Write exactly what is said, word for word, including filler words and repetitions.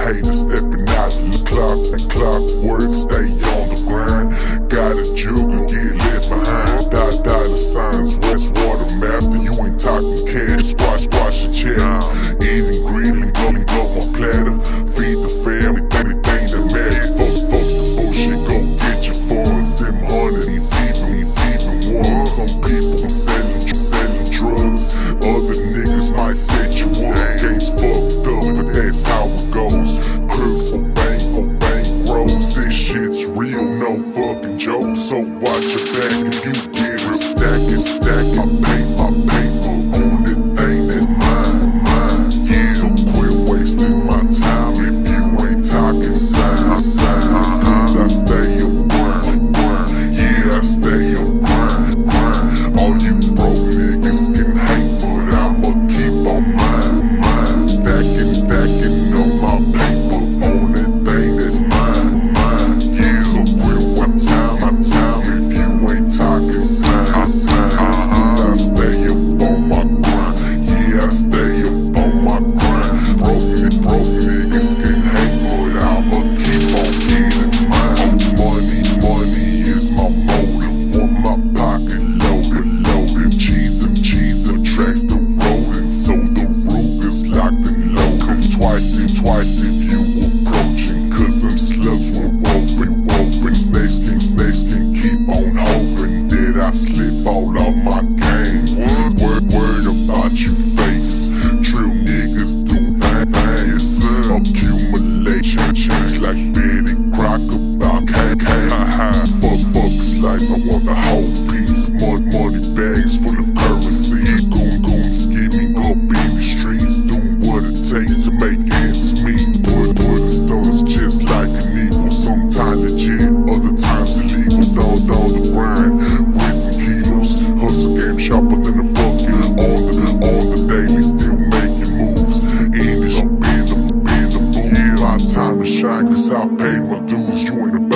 haters stepping out of the clock. That clockwork, stay on the grind. Gotta juke and get left behind. Dot dollar signs, Westwater Master. You ain't talking cash, squash, squash a chair. Eating green and go and go on platter. Feed the family, anything that matters. Fuck, fuck the bullshit, go get your funds. Them hundred, he's even, he's even one. Some people selling, selling drugs. Other niggas might set you up. Game's fucked up, but that's how it goes. Crooks will bang, will bang grows. This shit's real, no fucking joke. So watch your back if you get it. Stack it, stack it. I pay my paper on the thing that's mine, mine. Yeah. So quit wasting my time if you ain't talking signs, signs. Cause I stay on grind, grind. Yeah, I stay on grind, grind. All you broke niggas can hate, but I'ma keep on mine, mine. Stacking, stacking on my paper on that thing that's mine, mine. Yeah, so quit my time, my time if you ain't talking signs, signs. Cause I stay up on my grind. Yeah, I stay up on my grind. Broke, broke niggas can hate, but I'ma keep on getting mine. Money, money is my motive. Want my pocket loaded, loaded. Cheese and cheese attracts the rodent, so the Ruger's locked and loaded. Twice and twice if you approaching, cause them slugs will open, open. Snakes can, snakes can keep on hoping that I slip all off my game. Word, word about you fakes. Trill niggas do bang, bang. Yes, sir. Accumulation, change like Betty Crocker about K K. Fuck, fuck a slice, I want the whole piece. Money, money bags full of currency. Goon, goon, skimming up in the streets, doing what it takes to make ends meet. Put, put the stars just like an eagle. Sometimes legit, other times illegal. Sounds on the grind, whipping kilos. Hustle game sharper than a fucking on the, on the daily, still making moves. English, be the, be the boom. Yeah, my time to shine, cause I paid my dues. You ain't a